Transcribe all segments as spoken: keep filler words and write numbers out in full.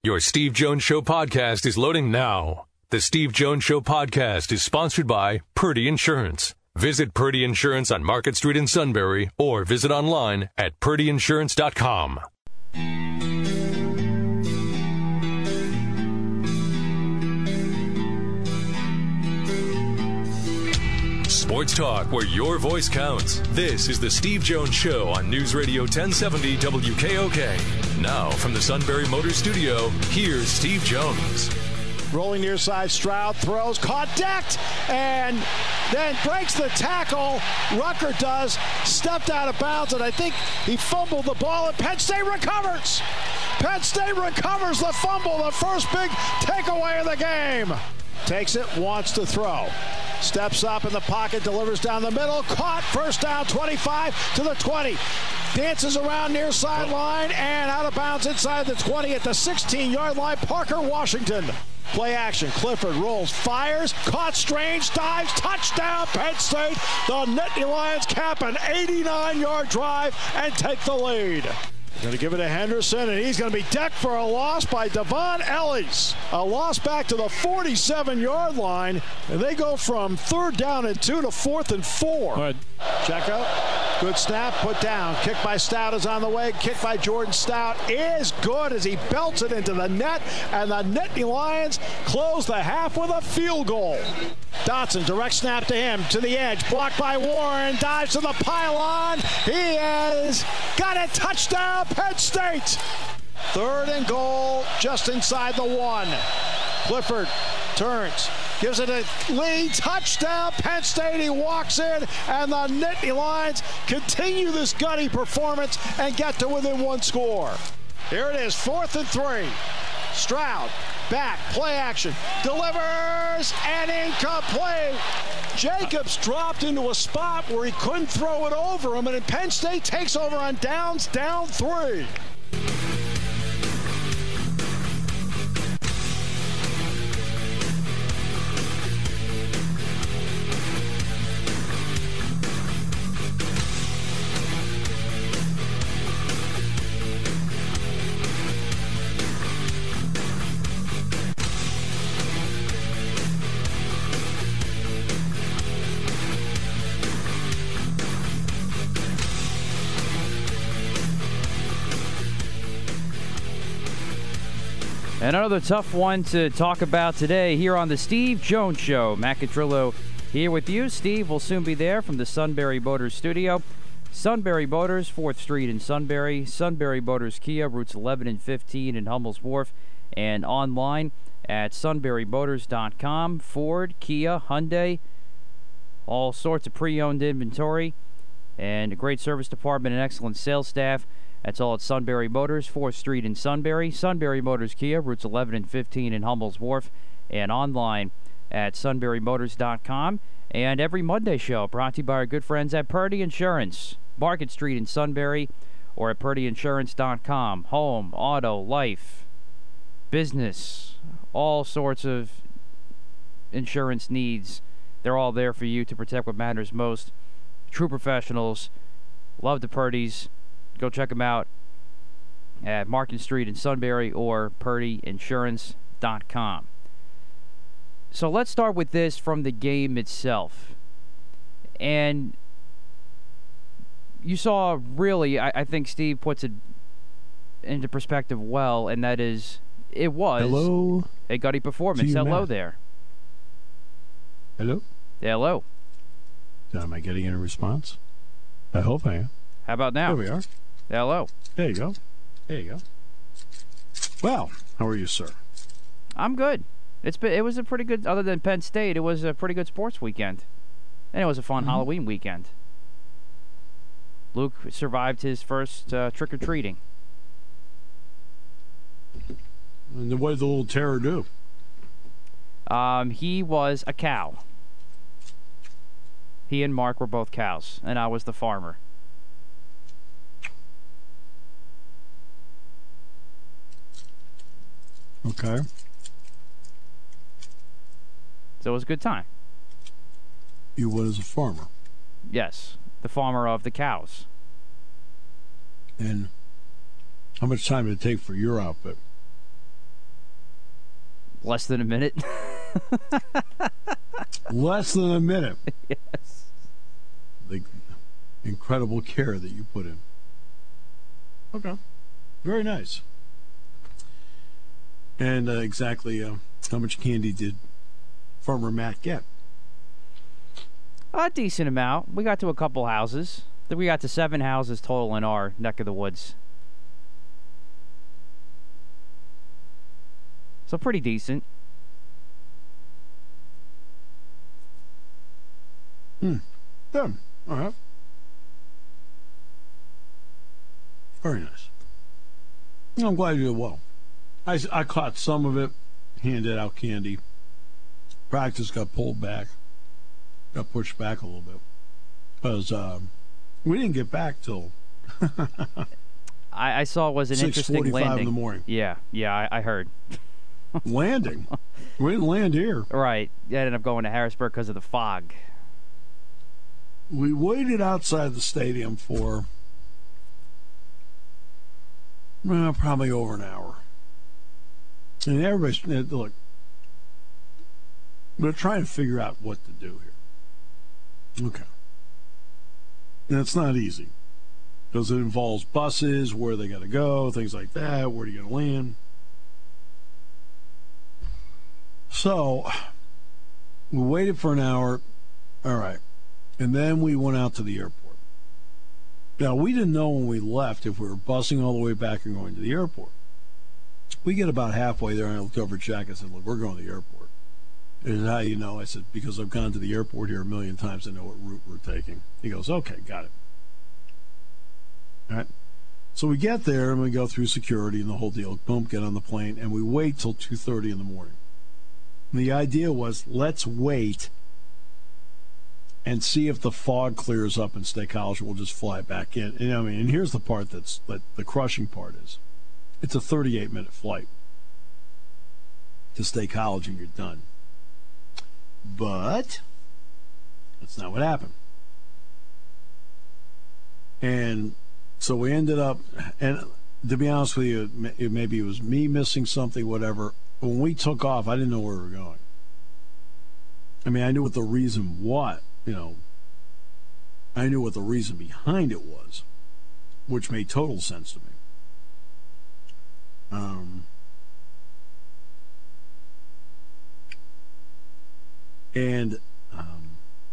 Your Steve Jones Show podcast is loading now. The Steve Jones Show podcast is sponsored by Purdy Insurance. Visit Purdy Insurance on Market Street in Sunbury or visit online at purdy insurance dot com. Sports talk where your voice counts. This is the Steve Jones Show on News Radio ten seventy W K O K. Now from the Sunbury Motor Studio, here's Steve Jones. Rolling near side, Stroud throws, caught, decked, and then breaks the tackle. Rucker does, stepped out of bounds, and I think he fumbled the ball, and Penn State recovers. Penn State recovers the fumble, the first big takeaway of the game. Takes it, wants to throw. Steps up in the pocket, delivers down the middle, caught, first down, twenty-five to the twenty. Dances around near sideline and out of bounds inside the twenty at the sixteen-yard line. Parker Washington. Play action. Clifford rolls, fires, caught, Strange, dives, touchdown, Penn State. The Nittany Lions cap an eighty-nine-yard drive and take the lead. Going to give it to Henderson, and he's going to be decked for a loss by Devon Ellis. A loss back to the forty-seven-yard line, and they go from third down and two to fourth and four. All right. Check out. Good snap, put down. Kick by Stout is on the way. Kick by Jordan Stout is good as he belts it into the net, and the Nittany Lions close the half with a field goal. Dotson, direct snap to him, to the edge, blocked by Warren, dives to the pylon. He has got a touchdown, Penn State. Third and goal, just inside the one. Clifford turns, gives it a lead, touchdown, Penn State. He walks in, and the Nittany Lions continue this gutty performance and get to within one score. Here it is, fourth and three. Stroud, back, play action, delivers, and incomplete. Jacobs dropped into a spot where he couldn't throw it over him, and Penn State takes over on downs, down three. Another tough one to talk about today here on the Steve Jones Show. Matt Catrillo here with you. Steve will soon be there from the Sunbury Motors studio. Sunbury Motors, fourth Street in Sunbury. Sunbury Motors Kia, routes eleven and fifteen in Hummel's Wharf. And online at sunbury motors dot com. Ford, Kia, Hyundai, all sorts of pre-owned inventory. And a great service department and excellent sales staff. That's all at Sunbury Motors, fourth Street in Sunbury. Sunbury Motors Kia, routes eleven and fifteen in Hummel's Wharf. And online at sunbury motors dot com. And every Monday show brought to you by our good friends at Purdy Insurance. Market Street in Sunbury or at purdy insurance dot com. Home, auto, life, business, all sorts of insurance needs. They're all there for you to protect what matters most. True professionals. Love the Purdys. Go check them out at Market Street in Sunbury or purdy insurance dot com. So let's start with this from the game itself. And you saw, really, I, I think Steve puts it into perspective well, and that is, it was Hello. a gutty performance. Hello Matt. there. Hello? Hello. Am I getting any response? I hope I am. How about now? There we are. Hello. There you go. There you go. Well, how are you, sir? I'm good. It's been, it was a pretty good, other than Penn State, it was a pretty good sports weekend. And it was a fun mm-hmm. Halloween weekend. Luke survived his first uh, trick-or-treating. And then what did the little terror do? Um, he was a cow. He and Mark were both cows, and I was the farmer. Okay. So it was a good time. You went as a farmer? Yes, the farmer of the cows. And how much time did it take for your outfit? Less than a minute. Less than a minute. Yes. The incredible care that you put in. Okay. Very nice. And uh, exactly uh, how much candy did Farmer Matt get? A decent amount. We got to a couple houses. Then we got to seven houses total in our neck of the woods. So pretty decent. Hmm. Good. All right. Very nice. I'm glad you did well. I, I caught some of it, handed out candy. Practice got pulled back, got pushed back a little bit. Because um, we didn't get back till I, I saw it was an interesting landing. six forty-five in the morning. Yeah, yeah, I, I heard. Landing? We didn't land here. Right. I ended up going to Harrisburg because of the fog. We waited outside the stadium for well, probably over an hour. And everybody's, look, we're trying to figure out what to do here. Okay. And it's not easy because it involves buses, where they got to go, things like that, where do you got to land. So we waited for an hour. All right. And then we went out to the airport. Now, we didn't know when we left if we were busing all the way back and going to the airport. We get about halfway there, and I looked over at Jack. I said, look, we're going to the airport. He said, how do you know? I said, because I've gone to the airport here a million times. I know what route we're taking. He goes, okay, got it. All right. So we get there, and we go through security and the whole deal. Boom, get on the plane, and we wait till two thirty in the morning. And the idea was, let's wait and see if the fog clears up in State College. We'll just fly back in. And I mean, and here's the part that's that the crushing part is, it's a thirty-eight minute flight to State College, and you're done. But that's not what happened. And so we ended up, and to be honest with you, it, maybe it was me missing something, whatever. When we took off, I didn't know where we were going. I mean, I knew what the reason what. You know, I knew what the reason behind it was, which made total sense to me. Um, and um,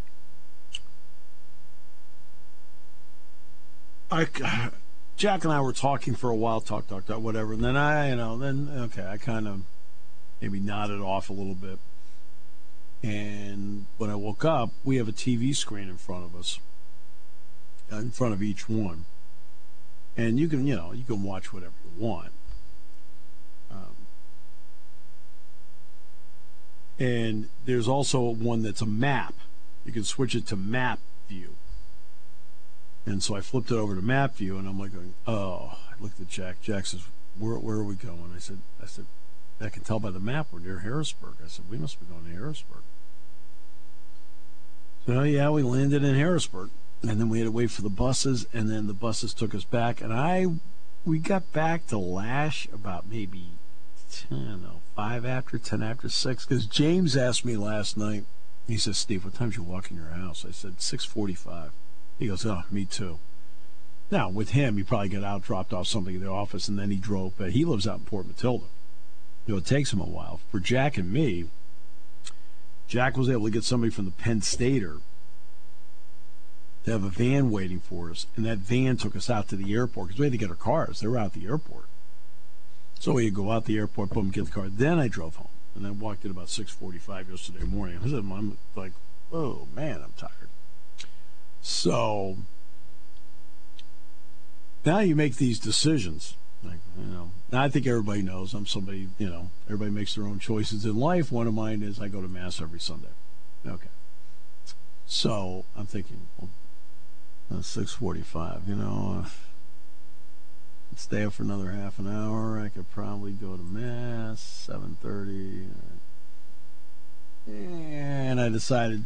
I, Jack and I were talking for a while, talk, talk, talk, whatever, and then I, you know, then okay, I kind of maybe nodded off a little bit. And when I woke up, we have a T V screen in front of us, in front of each one. And you can, you know, you can watch whatever you want. Um, and there's also one that's a map. You can switch it to map view. And so I flipped it over to map view, and I'm like going, oh, I looked at Jack. Jack says, where, where are we going? I said, I said, I can tell by the map we're near Harrisburg. I said, we must be going to Harrisburg. So, yeah, we landed in Harrisburg, and then we had to wait for the buses, and then the buses took us back, and I, we got back to Lash about maybe, I don't know, five after, ten after six, because James asked me last night, he says, Steve, what time did you walk in your house? I said, six forty-five. He goes, oh, me too. Now, with him, he probably got out, dropped off something in the office, and then he drove, but he lives out in Port Matilda. You know, it takes him a while. For Jack and me, Jack was able to get somebody from the Penn Stater to have a van waiting for us, and that van took us out to the airport because we had to get our cars. They were out at the airport. So we go out the airport, boom, get the car. Then I drove home, and I walked in about six forty-five yesterday morning. I said, I'm like, oh, man, I'm tired. So now you make these decisions. Like, you know, I think everybody knows I'm somebody, you know, everybody makes their own choices in life. One of mine is I go to Mass every Sunday. Okay. So I'm thinking, well, that's six forty-five, you know, uh, stay up for another half an hour. I could probably go to Mass, seven thirty. And I decided,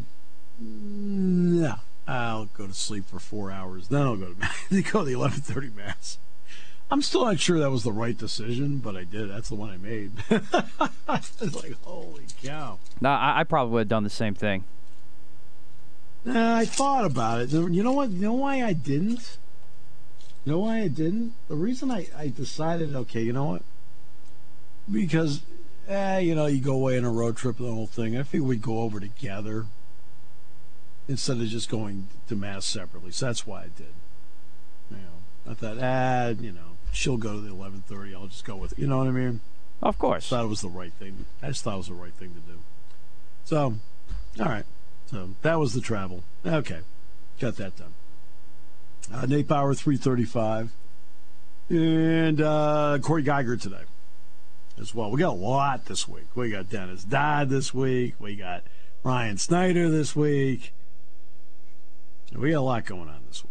no, I'll go to sleep for four hours. Then I'll go to Mass. go to the eleven thirty Mass. I'm still not sure that was the right decision, but I did. That's the one I made. It's like, holy cow. No, I, I probably would have done the same thing. Nah, I thought about it. You know what? You know why I didn't? You know why I didn't? The reason I, I decided, okay, you know what? Because, eh, you know, you go away on a road trip, the whole thing. I figured we'd go over together instead of just going to Mass separately. So that's why I did. You know, I thought, ah, you know, she'll go to the eleven thirty. I'll just go with it. You know what I mean? Of course. I thought it was the right thing. I just thought it was the right thing to do. So, all right. So that was the travel. Okay. Got that done. Uh, Nate Bauer, three thirty-five. And uh, Corey Geiger today as well. We got a lot this week. We got Dennis Dodd this week. We got Ryan Snyder this week. We got a lot going on this week.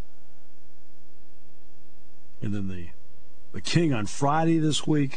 And then the the King on Friday this week.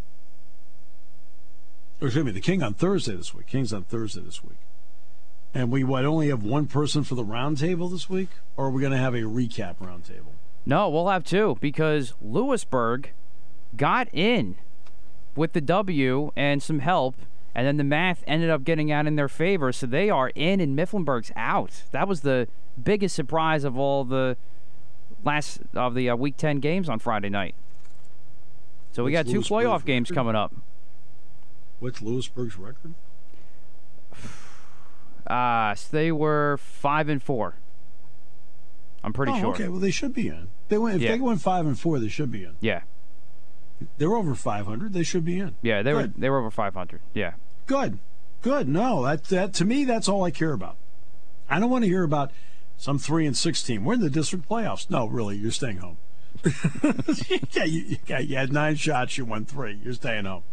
Or excuse me, the King on Thursday this week. King's on Thursday this week. And we what only have one person for the roundtable this week? Or are we going to have a recap roundtable? No, we'll have two because Lewisburg got in with the W and some help, and then the math ended up getting out in their favor, so they are in and Mifflinburg's out. That was the biggest surprise of all the last of the uh, Week ten games on Friday night. So we What's got two Lewisburg's playoff games record? coming up. What's Lewisburg's record? Uh, so they were five and four. I'm pretty oh, sure. Okay, well they should be in. They went if Yeah. they went five and four, they should be in. Yeah, They're over five hundred. They should be in. yeah, they Good. were they were over five hundred. Yeah. Good, good. No, that that to me, that's all I care about. I don't want to hear about some three and six team. We're in the district playoffs. No, really, you're staying home. yeah, you, you, got, you had nine shots, you won three. You're staying home.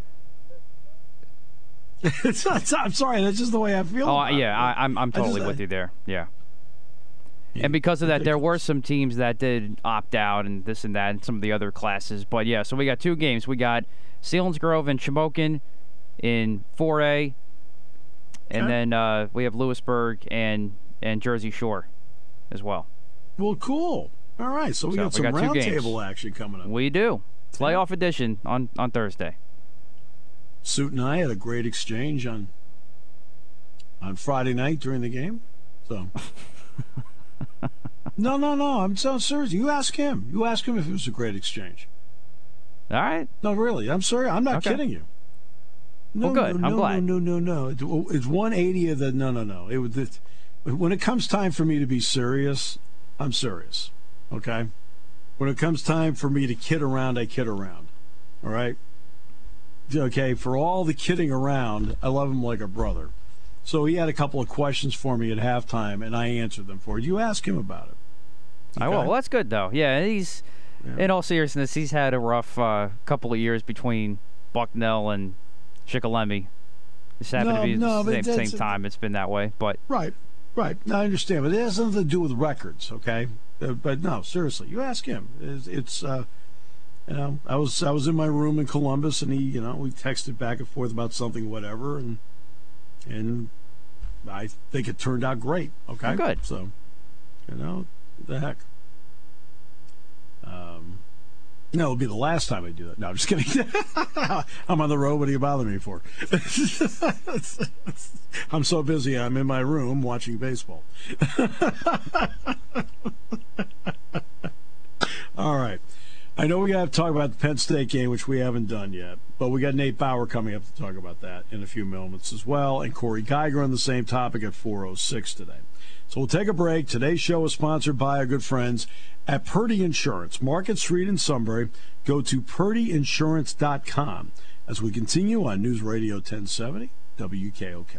it's not, it's, I'm sorry, that's just the way I feel. Oh about yeah, it. I, I'm I'm I just- totally I- with you there. Yeah. Yeah, And because of that, there were ridiculous. some teams that did opt out and this and that and some of the other classes. But, yeah, so we got two games. We got Selinsgrove and Shamokin in four A. And Okay. then uh, we have Lewisburg and, and Jersey Shore as well. Well, cool. All right, so we So got we some got two games. roundtable action coming up. We do. Playoff edition on, on Thursday. Suit and I had a great exchange on on Friday night during the game. So no, no, no. I'm so serious. You ask him. You ask him if it was a great exchange. All right. No, really. I'm sorry. I'm not Okay. kidding you. No, Well, good. No, I'm no, glad. No, no, no, no. It's, it's one eighty of the. No, no, no. It was. It, when it comes time for me to be serious, I'm serious. Okay. When it comes time for me to kid around, I kid around. All right. Okay. For all the kidding around, I love him like a brother. So he had a couple of questions for me at halftime, and I answered them for you. You ask him about it. I will. Well, that's good, though. Yeah, he's, Yeah. in all seriousness, he's had a rough uh, couple of years between Bucknell and Shikellamy. It's happened No, to be no, the but same, that's- same time. It's been that way. But Right, right. Now, I understand, but it has nothing to do with records, okay? Uh, but no, seriously, you ask him. It's, it's uh, you know, I was I was in my room in Columbus, and he, you know, we texted back and forth about something, whatever, and and I think it turned out great. Okay, Oh, good. So, you know, the heck. Um, no, it'll be the last time I do that. No, I'm just kidding. I'm on the road. What do you bother me for? I'm so busy. I'm in my room watching baseball. All right. I know we got to talk about the Penn State game, which we haven't done yet, but we got Nate Bauer coming up to talk about that in a few moments as well, and Corey Geiger on the same topic at four oh six today. So we'll take a break. Today's show is sponsored by our good friends at Purdy Insurance, Market Street in Sunbury. Go to purdy insurance dot com as we continue on News Radio ten seventy W K O K.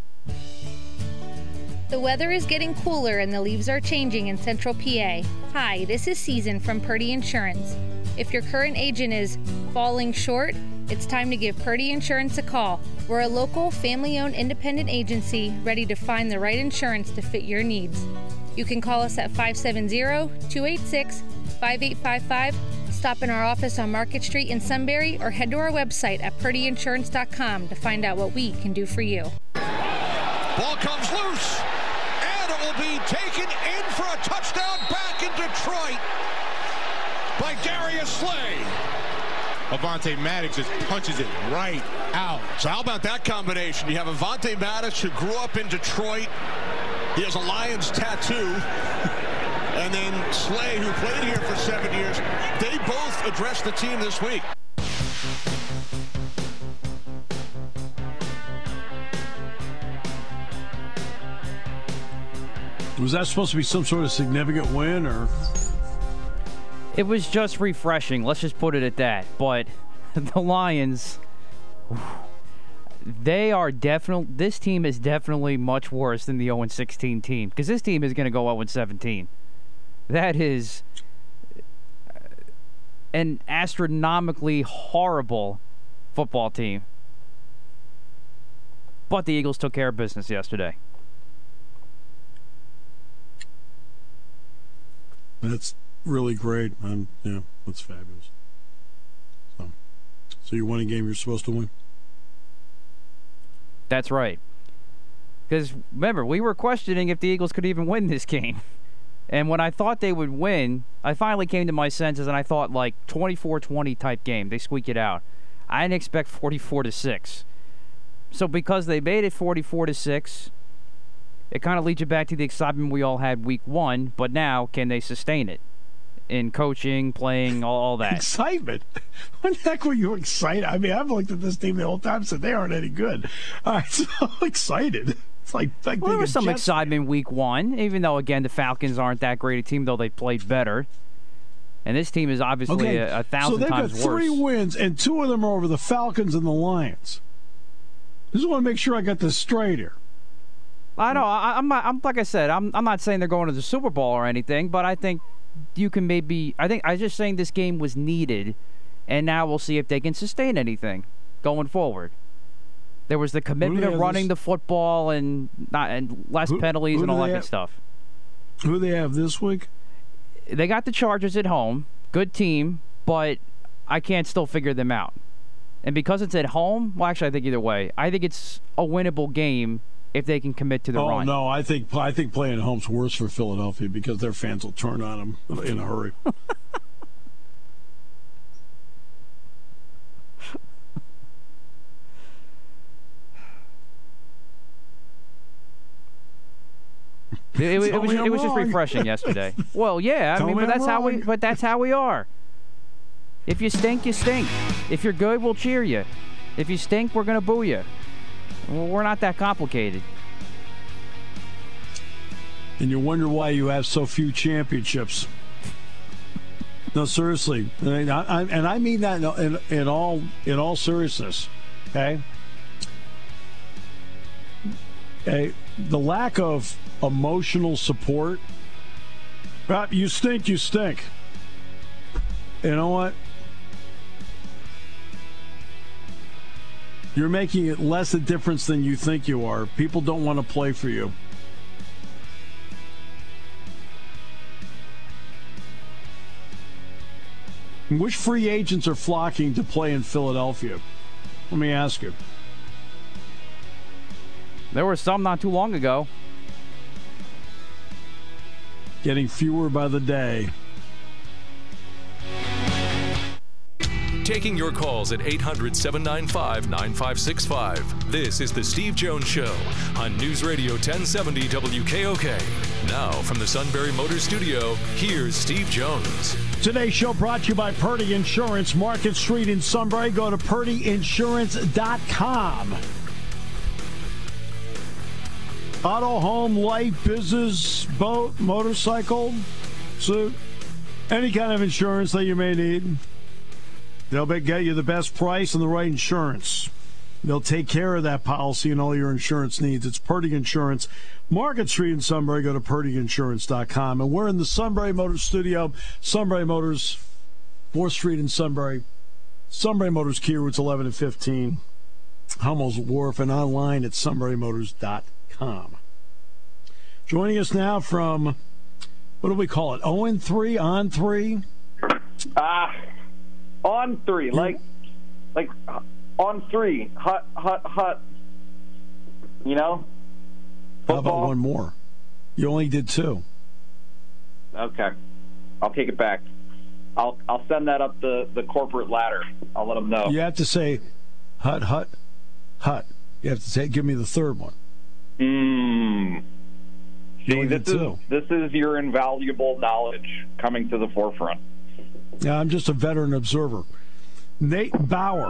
The weather is getting cooler and the leaves are changing in Central P A. Hi, this is Season from Purdy Insurance. If your current agent is falling short, it's time to give Purdy Insurance a call. We're a local, family-owned independent agency ready to find the right insurance to fit your needs. You can call us at five seven zero, two eight six, five eight five five, stop in our office on Market Street in Sunbury, or head to our website at purdy insurance dot com to find out what we can do for you. Ball comes loose, and it will be taken in for a touchdown back in Detroit. by Darius Slay. Avonte Maddox just punches it right out. So how about that combination? You have Avonte Maddox, who grew up in Detroit. He has a Lions tattoo. And then Slay, who played here for seven years. They both addressed the team this week. Was that supposed to be some sort of significant win, or? It was just refreshing. Let's just put it at that. But the Lions, they are definitely, this team is definitely much worse than the oh and sixteen team. Because this team is going to go oh and seventeen. That is an astronomically horrible football team. But the Eagles took care of business yesterday. That's really great. Um, yeah, that's fabulous. So, so you won a game you're supposed to win? That's right. Because, remember, we were questioning if the Eagles could even win this game. And when I thought they would win, I finally came to my senses, and I thought, like, twenty-four twenty type game. They squeak it out. I didn't expect forty-four to six. So because they made it forty-four to six, it kind of leads you back to the excitement we all had week one, but now, can they sustain it? In coaching, playing, all, all that. Excitement? When the heck were you excited? I mean, I've looked at this team the whole time and said they aren't any good. All right, so excited. It's like, like well, there was some Jets excitement fan. week one, even though, again, the Falcons aren't that great a team, though they played better. And this team is obviously okay. a, a thousand so they've times got three worse. wins, and two of them are over the Falcons and the Lions. I just want to make sure I got this straight here. I know. I, I'm not. I'm like I said. I'm. I'm not saying they're going to the Super Bowl or anything, but I think you can maybe. I think I was just saying this game was needed, and now we'll see if they can sustain anything going forward. There was the commitment of running this? the football and not and less who, penalties who and all that good stuff. Who do they have this week? They got the Chargers at home. Good team, but I can't still figure them out. And because it's at home, well, actually, I think either way. I think it's a winnable game if they can commit to the oh, run. Oh, no, I think I think playing at home's worse for Philadelphia because their fans will turn on them in a hurry. It, it, it was, it was just refreshing yesterday. Well, yeah, I mean, but that's how we. But that's how we are. If you stink, you stink. If you're good, we'll cheer you. If you stink, we're gonna boo you. We're not that complicated. And you wonder why you have so few championships. No, seriously, and I, I, and I mean that in, in all in all seriousness. Okay. Okay. The lack of emotional support. Uh, you stink, you stink. You know what? You're making it less a difference than you think you are. People don't want to play for you. Which free agents are flocking to play in Philadelphia? Let me ask you. There were some not too long ago. Getting fewer by the day. Taking your calls at eight hundred, seven nine five, nine five six five. This is The Steve Jones Show on News Radio ten seventy W K O K. Now, from the Sunbury Motors Studio, here's Steve Jones. Today's show brought to you by Purdy Insurance, Market Street in Sunbury. Go to Purdy Insurance dot com. Auto, home, life, business, boat, motorcycle, suit, any kind of insurance that you may need. They'll get you the best price and the right insurance. They'll take care of that policy and all your insurance needs. It's Purdy Insurance. Market Street in Sunbury. Go to Purdy Insurance dot com. And we're in the Sunbury Motors Studio. Sunbury Motors, fourth Street in Sunbury. Sunbury Motors, Key routes eleven and fifteen. Hummel's Wharf, and online at Sunbury Motors dot com. Joining us now from, what do we call it, oh and three, on three? Ah. Uh, On three, like, like, on three, hot, hot, hot. You know. Football. How about one more? You only did two. Okay, I'll take it back. I'll I'll send that up the, the corporate ladder. I'll let them know. You have to say, hut, hut, hut. You have to say, give me the third one. Mm. See, this is, this is your invaluable knowledge coming to the forefront. Yeah, I'm just a veteran observer. Nate Bauer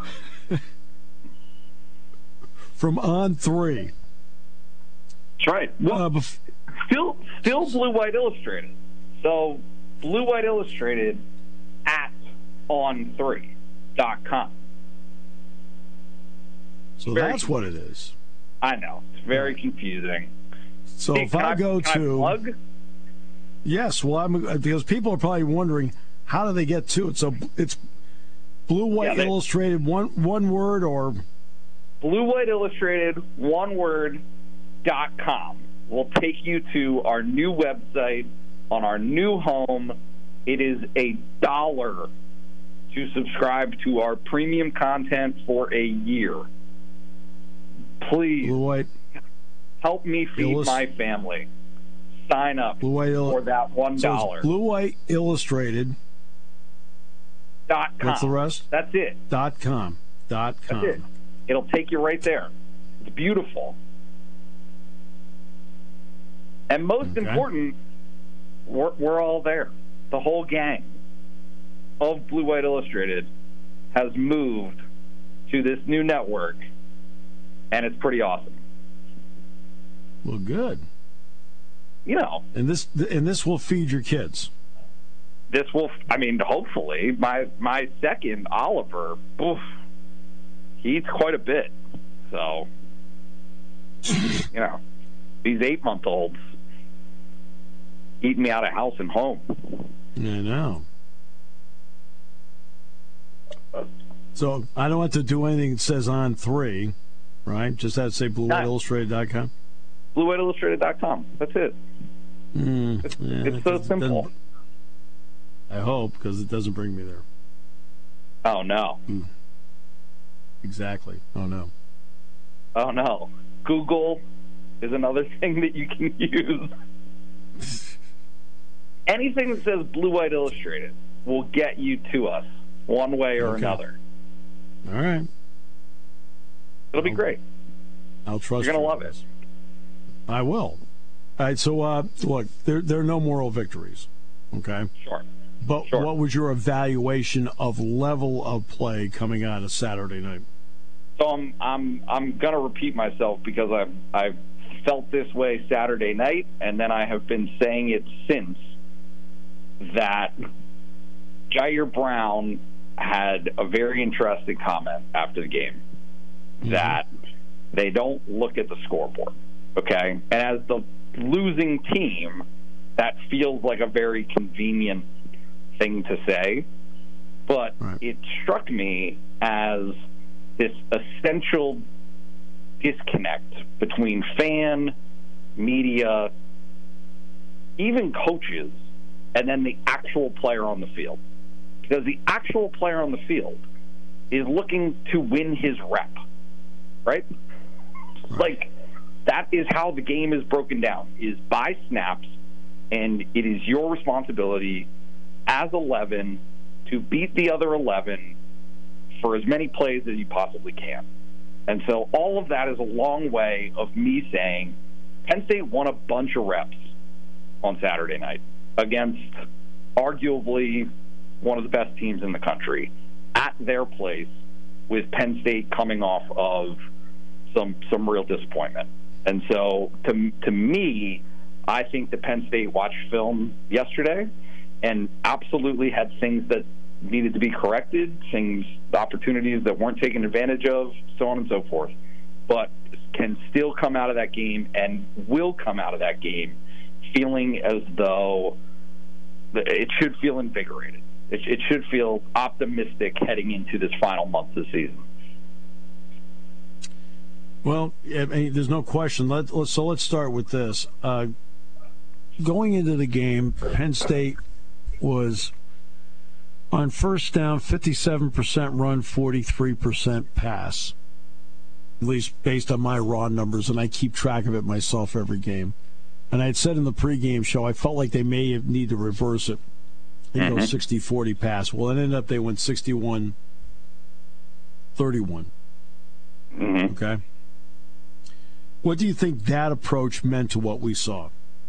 from On Three. That's right. Well, uh, bef- still, still Blue White Illustrated. So, Blue White Illustrated at on three dot com. So very that's what it is. I know. It's very confusing. So hey, if I, I go can to... I plug? Yes, well, I'm, because people are probably wondering, how do they get to it? So it's Blue White yeah, they, Illustrated, one one word, or... Blue White Illustrated, one word, dot com. Will take you to our new website on our new home. It is a dollar to subscribe to our premium content for a year. Please Blue White help me feed Illust- my family. Sign up Blue White Il- for that one dollar. So Blue White Illustrated. Dot com. What's the rest? That's it. Dot com. Dot com. That's it. It'll take you right there. It's beautiful. And most okay. important, we're, we're all there. The whole gang of Blue White Illustrated has moved to this new network, and it's pretty awesome. Well, good. You know, and this and this will feed your kids. This will, I mean, hopefully. My my second, Oliver, oof, he eats quite a bit. So, you know, these eight-month-olds eating me out of house and home. I know. So I don't have to do anything that says on three, right? Just have to say blue white illustrated dot com. blue white illustrated dot com. That's it. Mm, it's yeah, it's so simple. I hope, because it doesn't bring me there. Oh, no. Mm. Exactly. Oh, no. Oh, no. Google is another thing that you can use. Anything that says Blue White Illustrated will get you to us one way or okay. another. All right. It'll be I'll, great. I'll trust You're going to you love it. I will. All right, so, uh, look, there, there are no moral victories, okay? Sure. But sure. what was your evaluation of level of play coming out of Saturday night? So I'm I'm I'm going to repeat myself because I've, I've felt this way Saturday night, and then I have been saying it since, that Jair Brown had a very interesting comment after the game, mm-hmm. that they don't look at the scoreboard, okay? And as the losing team, that feels like a very convenient thing to say, but right. it struck me as this essential disconnect between fan, media, even coaches, and then the actual player on the field. Because the actual player on the field is looking to win his rep, right? right. Like, that is how the game is broken down, is by snaps, and it is your responsibility as eleven to beat the other eleven for as many plays as you possibly can. And so all of that is a long way of me saying Penn State won a bunch of reps on Saturday night against arguably one of the best teams in the country at their place, with Penn State coming off of some some real disappointment. And so to to me, I think that Penn State watched film yesterday and absolutely had things that needed to be corrected, things, opportunities that weren't taken advantage of, so on and so forth, but can still come out of that game and will come out of that game feeling as though it should feel invigorated. It, it should feel optimistic heading into this final month of the season. Well, I mean, there's no question. Let, let's, so let's start with this. Uh, going into the game, Penn State was on first down, fifty-seven percent run, forty-three percent pass, at least based on my raw numbers, and I keep track of it myself every game. And I had said in the pregame show, I felt like they may need to reverse it. They mm-hmm. go sixty forty pass. Well, it ended up they went sixty-one thirty-one. Mm-hmm. Okay. What do you think that approach meant to what we saw?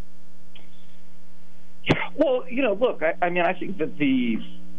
Well, you know, look, I, I mean, I think that the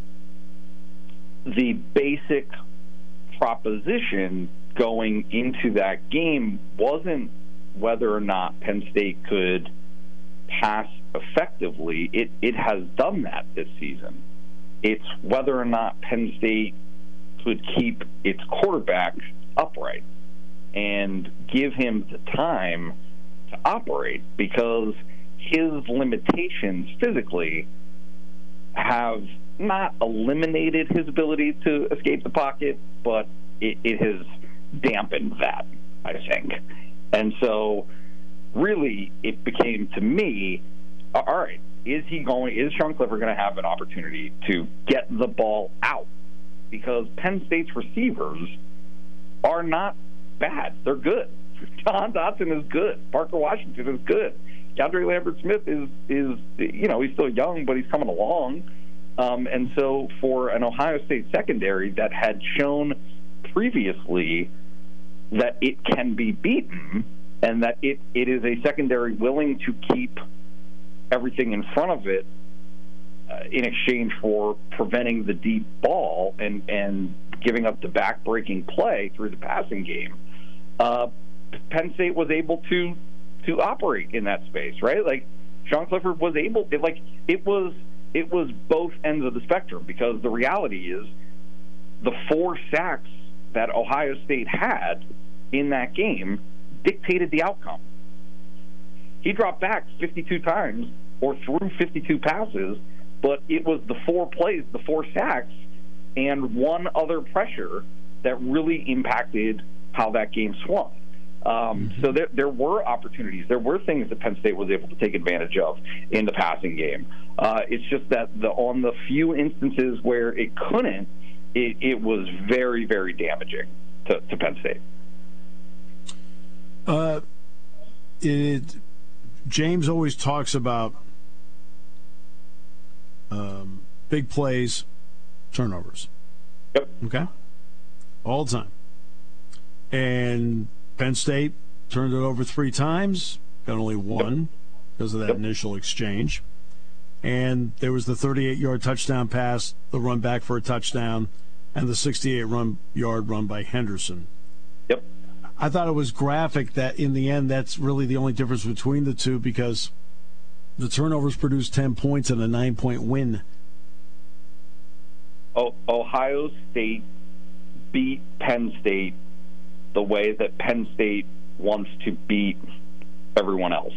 the basic proposition going into that game wasn't whether or not Penn State could pass effectively. It it has done that this season. It's whether or not Penn State could keep its quarterback upright and give him the time to operate, because his limitations physically have not eliminated his ability to escape the pocket, but it, it has dampened that, I think. And so really it became, to me, all right, is he going, is Sean Clifford going to have an opportunity to get the ball out? Because Penn State's receivers are not bad. They're good. John Dotson is good. Parker Washington is good. Keandre Lambert-Smith is, is, you know, he's still young, but he's coming along. Um, and so for an Ohio State secondary that had shown previously that it can be beaten and that it, it is a secondary willing to keep everything in front of it uh, in exchange for preventing the deep ball and, and giving up the back-breaking play through the passing game, uh, Penn State was able to to operate in that space, right? Like, Sean Clifford was able, it, like, it was it was both ends of the spectrum, because the reality is the four sacks that Ohio State had in that game dictated the outcome. He dropped back fifty-two times or threw fifty-two passes, but it was the four plays, the four sacks, and one other pressure that really impacted how that game swung. Um, mm-hmm. So there, there were opportunities. There were things that Penn State was able to take advantage of in the passing game. Uh, it's just that the, on the few instances where it couldn't, it, it was very, very damaging to, to Penn State. Uh, it, James always talks about um, big plays, turnovers. Yep. Okay? All the time. And Penn State turned it over three times, got only one because of that initial exchange. And there was the thirty-eight-yard touchdown pass, the run back for a touchdown, and the sixty-eight-yard run by Henderson. Yep. I thought it was graphic that in the end that's really the only difference between the two, because the turnovers produced ten points and a nine-point win. Oh, Ohio State beat Penn State the way that Penn State wants to beat everyone else.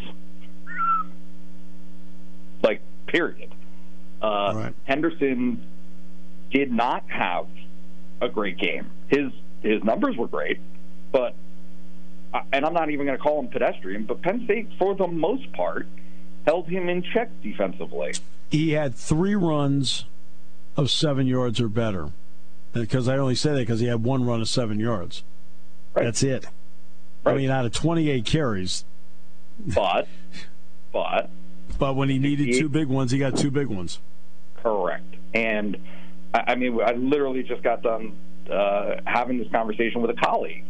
Like, period. Uh, right. Henderson did not have a great game. His his numbers were great, but, uh, and I'm not even going to call him pedestrian, but Penn State, for the most part, held him in check defensively. He had three runs of seven yards or better. Because I only say that because he had one run of seven yards. Right. That's it. Right. I mean, out of twenty-eight carries. But, but. But when he needed he, two big ones, he got two big ones. Correct. And, I mean, I literally just got done uh, having this conversation with a colleague.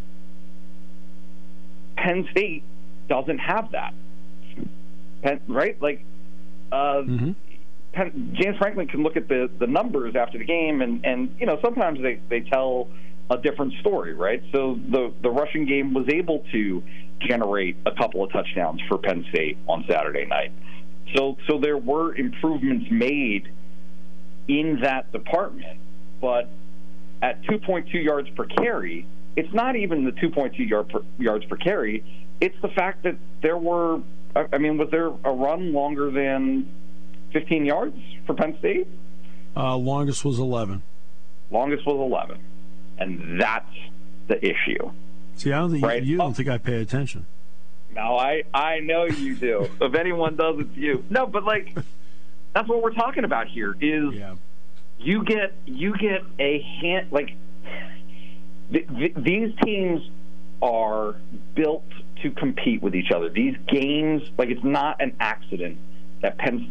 Penn State doesn't have that. Penn, right? Like, uh, mm-hmm. Penn, James Franklin can look at the, the numbers after the game, and, and you know, sometimes they, they tell a different story, right? So the, the rushing game was able to generate a couple of touchdowns for Penn State on Saturday night. So so there were improvements made in that department, but at two point two yards per carry, it's not even the two point two yard per, yards per carry. It's the fact that there were, I mean, was there a run longer than fifteen yards for Penn State? Uh, longest was eleven. Longest was eleven. And that's the issue. See, I don't think right? you don't think I pay attention. No, I, I know you do. If anyone does, it's you. No, but like, that's what we're talking about here. Is yeah. you get you get a hand like th- th- these teams are built to compete with each other. These games, like, it's not an accident that Penn State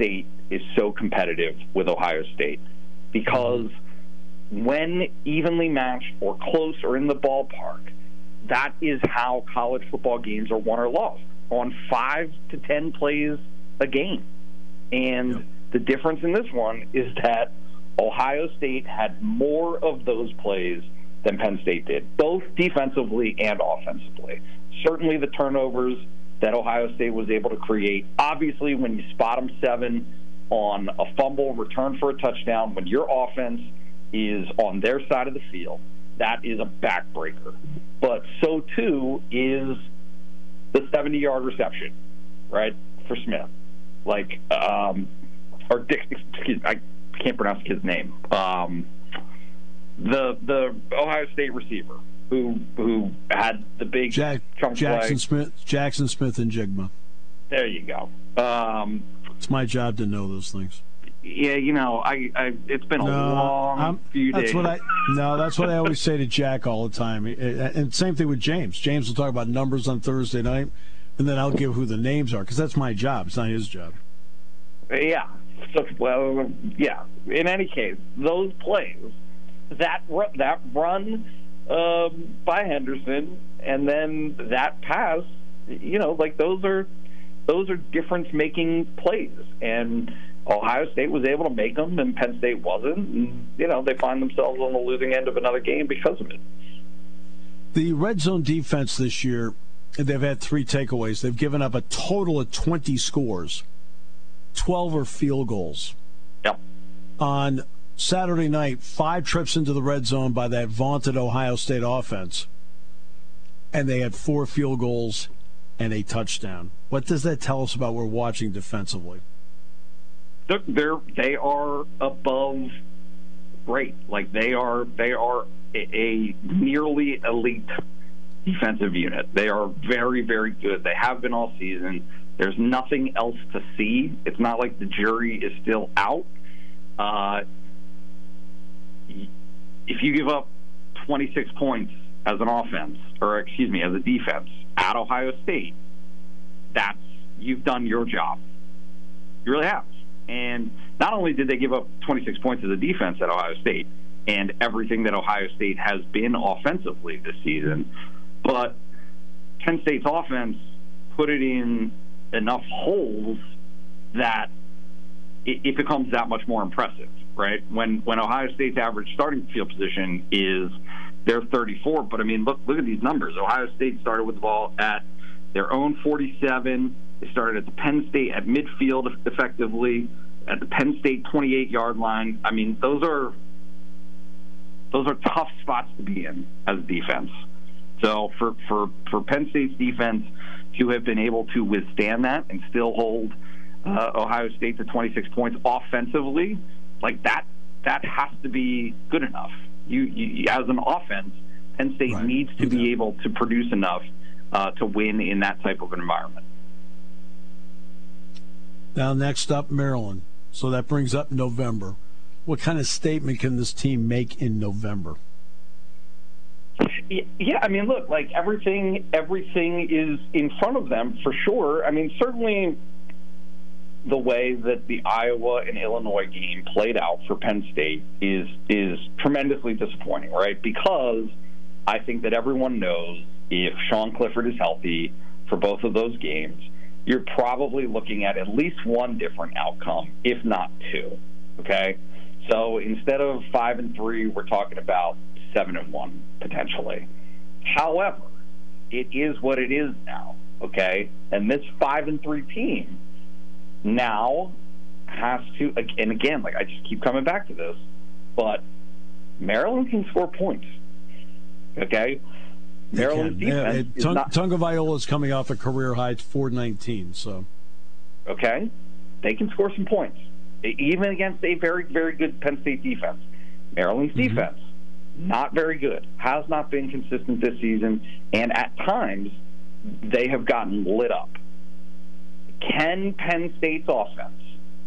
is so competitive with Ohio State, because when evenly matched or close or in the ballpark, that is how college football games are won or lost, on five to ten plays a game. And yep. the difference in this one is that Ohio State had more of those plays than Penn State did, both defensively and offensively. Certainly the turnovers that Ohio State was able to create. Obviously, when you spot them seven on a fumble, return for a touchdown, when your offense is on their side of the field, that is a backbreaker. But so, too, is the seventy-yard reception, right, for Smith. Like, um, or Dick, excuse me, I can't pronounce the kid's name. Um, the the Ohio State receiver who who had the big Jack, chunk Jackson play. Smith, Jackson Smith and Jigma. There you go. Um, it's my job to know those things. Yeah, you know, I, I it's been a no, long I'm, few that's days. What I, no, that's what I always say to Jack all the time. And same thing with James. James will talk about numbers on Thursday night, and then I'll give who the names are, because that's my job. It's not his job. Yeah. So, well, yeah. In any case, those plays, that that run um, by Henderson, and then that pass, you know, like those are those are difference-making plays, and Ohio State was able to make them, and Penn State wasn't. And, you know, they find themselves on the losing end of another game because of it. The red zone defense this year, they've had three takeaways. They've given up a total of twenty scores. twelve are field goals. Yep. On Saturday night, five trips into the red zone by that vaunted Ohio State offense, and they had four field goals and a touchdown. What does that tell us about what we're watching defensively? They're, they are above great. Like, they are they are a, a nearly elite defensive unit. They are very, very good. They have been all season. There's nothing else to see. It's not like the jury is still out. Uh, if you give up twenty-six points as an offense, or excuse me, as a defense at Ohio State, that's you've done your job. You really have. And not only did they give up twenty-six points as a defense at Ohio State, and everything that Ohio State has been offensively this season, but Penn State's offense put it in enough holes that it, it becomes that much more impressive, right? When when Ohio State's average starting field position is their thirty-four, but I mean, look look at these numbers. Ohio State started with the ball at their own forty-seven. They started at the Penn State at midfield effectively, at the Penn State twenty-eight-yard line. I mean, those are those are tough spots to be in as a defense. So for, for, for Penn State's defense to have been able to withstand that and still hold uh, Ohio State to twenty-six points offensively, like that, that has to be good enough. You, you as an offense, Penn State right. needs to yeah. be able to produce enough uh, to win in that type of an environment. Now, next up, Maryland. So that brings up November. What kind of statement can this team make in November? Yeah, I mean, look, like everything, everything is in front of them for sure. I mean, certainly the way that the Iowa and Illinois game played out for Penn State is is tremendously disappointing, right? Because I think that everyone knows if Sean Clifford is healthy for both of those games, you're probably looking at at least one different outcome, if not two. Okay, so instead of five and three, we're talking about seven and one potentially. However, it is what it is now. Okay, and this five and three team now has to, and again, like I just keep coming back to this, but Maryland can score points. Okay. Maryland's defense yeah, is Tung- not... Tagovailoa is coming off a career high four nineteen, so. Okay. They can score some points, even against a very, very good Penn State defense. Maryland's mm-hmm. defense, not very good, has not been consistent this season, and at times they have gotten lit up. Can Penn State's offense,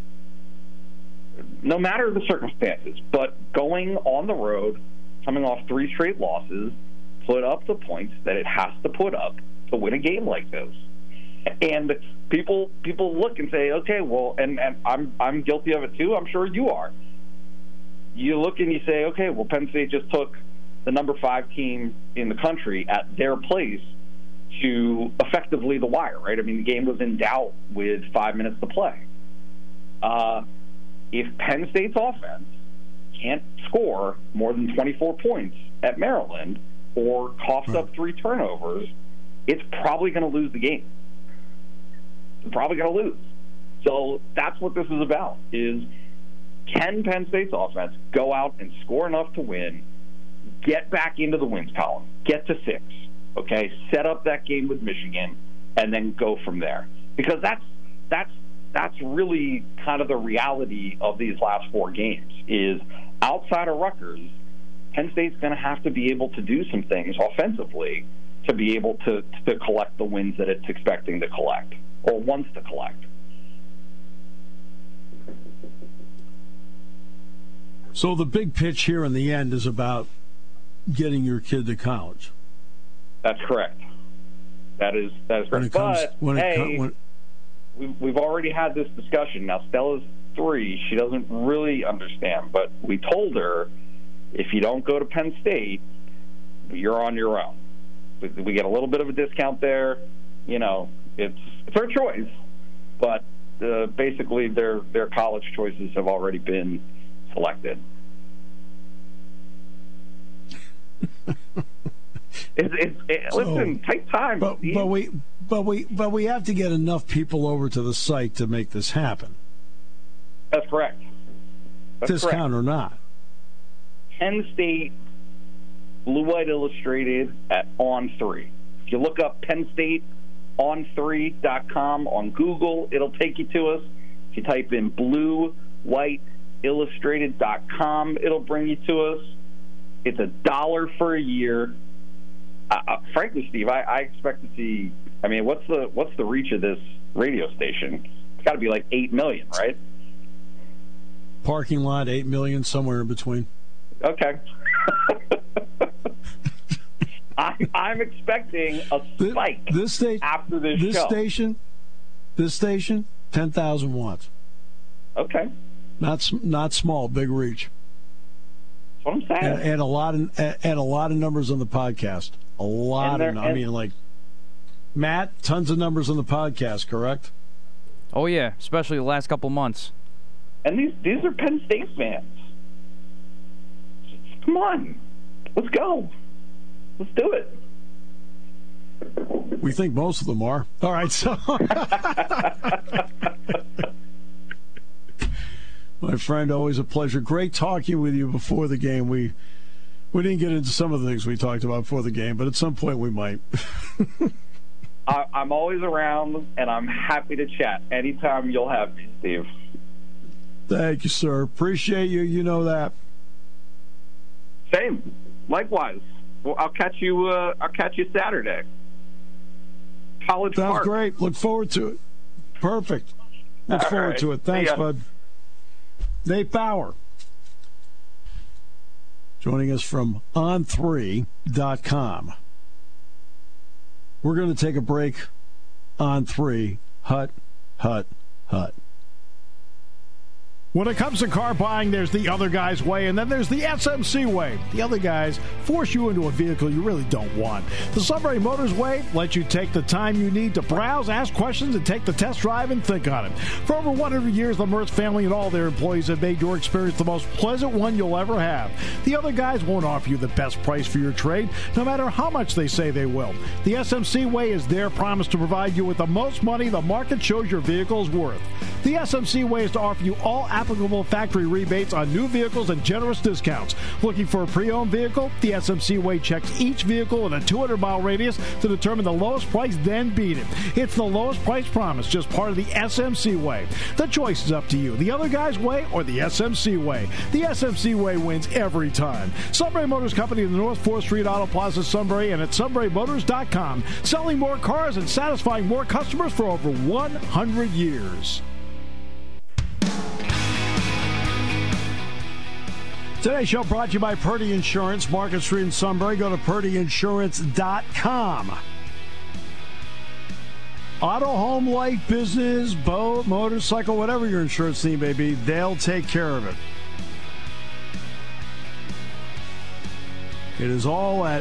no matter the circumstances, but going on the road, coming off three straight losses, put up the points that it has to put up to win a game like this? And people people look and say, okay, well, and, and I'm I'm guilty of it too. I'm sure you are. You look and you say, okay, well, Penn State just took the number five team in the country at their place to effectively the wire, right? I mean, the game was in doubt with five minutes to play. Uh, if Penn State's offense can't score more than twenty-four points at Maryland or coughs up three turnovers, it's probably going to lose the game. It's probably going to lose. So that's what this is about, is can Penn State's offense go out and score enough to win, get back into the wins column, get to six, okay, set up that game with Michigan, and then go from there. Because that's that's that's really kind of the reality of these last four games, is outside of Rutgers, Penn State's going to have to be able to do some things offensively to be able to, to collect the wins that it's expecting to collect or wants to collect. So the big pitch here in the end is about getting your kid to college. That's correct. That is that is correct. When it comes, but when hey, it com- when... we've, we've already had this discussion. Now, Stella's three. She doesn't really understand, but we told her, if you don't go to Penn State, you're on your own. We get a little bit of a discount there. You know, it's, it's her choice, but uh, basically their their college choices have already been selected. it's, it's, it, so, listen, take time. But, but we but we but we have to get enough people over to the site to make this happen. That's correct. That's Discount correct. Or not. Penn State Blue White Illustrated at On three. If you look up Penn State on three dot com on Google, it'll take you to us. If you type in Blue White Illustrated dot com, it'll bring you to us. It's a dollar for a year. Uh, uh, frankly, Steve, I, I expect to see. I mean, what's the what's the reach of this radio station? It's got to be like eight million, right? Parking lot, eight million, somewhere in between. Okay. I, I'm expecting a spike this, this sta- after this, this show. station. This station, ten thousand watts. Okay. Not not small, big reach. That's what I'm saying. And, and a lot of and a lot of numbers on the podcast. A lot of. I mean, like Matt, tons of numbers on the podcast. Correct? Oh yeah, especially the last couple months. And these these are Penn State fans. Come on, let's go. Let's do it. We think most of them are. All right, so. My friend, always a pleasure. Great talking with you before the game. We we didn't get into some of the things we talked about before the game, but at some point we might. I, I'm always around, and I'm happy to chat anytime you'll have me, Steve. Thank you, sir. Appreciate you. You know that. Same. Likewise. Well, I'll catch you. Uh, I'll catch you Saturday. College Sounds Park. great. Look forward to it. Perfect. Look All forward right. to it. Thanks, bud. Nate Bauer joining us from on three dot com. We're going to take a break. On three. Hut, hut, hut. When it comes to car buying, there's the other guy's way, and then there's the S M C way. The other guys force you into a vehicle you really don't want. The Sunbury Motors way lets you take the time you need to browse, ask questions, and take the test drive and think on it. For over one hundred years, the Mertz family and all their employees have made your experience the most pleasant one you'll ever have. The other guys won't offer you the best price for your trade, no matter how much they say they will. The S M C way is their promise to provide you with the most money the market shows your vehicle is worth. The S M C way is to offer you all applicable factory rebates on new vehicles and generous discounts. Looking for a pre-owned vehicle? The S M C way checks each vehicle in a two hundred mile radius to determine the lowest price, then beat it. It's the lowest price promise, just part of the S M C way. The choice is up to you. The other guy's way or the S M C way. The S M C way wins every time. Sunbury Motors Company in the North fourth Street Auto Plaza, Sunbury, and at sunbury motors dot com. Selling more cars and satisfying more customers for over one hundred years. Today's show brought to you by Purdy Insurance, Market Street in Sunbury. Go to purdy insurance dot com. Auto, home, life, business, boat, motorcycle, whatever your insurance need may be, they'll take care of it. It is all at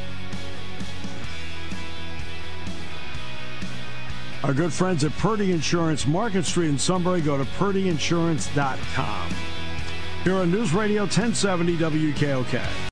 our good friends at Purdy Insurance, Market Street in Sunbury. Go to purdy insurance dot com. Here on News Radio ten seventy W K O K.